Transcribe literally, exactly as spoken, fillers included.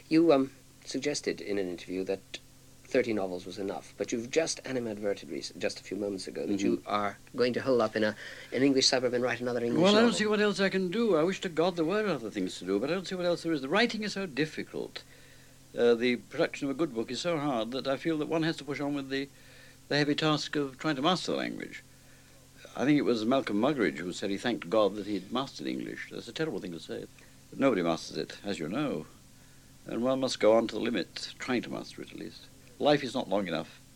You um, suggested in an interview that thirty novels was enough, but you've just animadverted recent, just a few moments ago that mm-hmm. you are going to hole up in a, an English suburb and write another English well, novel. I don't see what else I can do. I wish to God there were other things to do, but I don't see what else there is. The writing is so difficult. Uh, the production of a good book is so hard that I feel that one has to push on with the, the heavy task of trying to master the language. I think it was Malcolm Muggeridge who said he thanked God that he'd mastered English. That's a terrible thing to say. But nobody masters it, as you know. And one must go on to the limit, trying to master it at least. Life is not long enough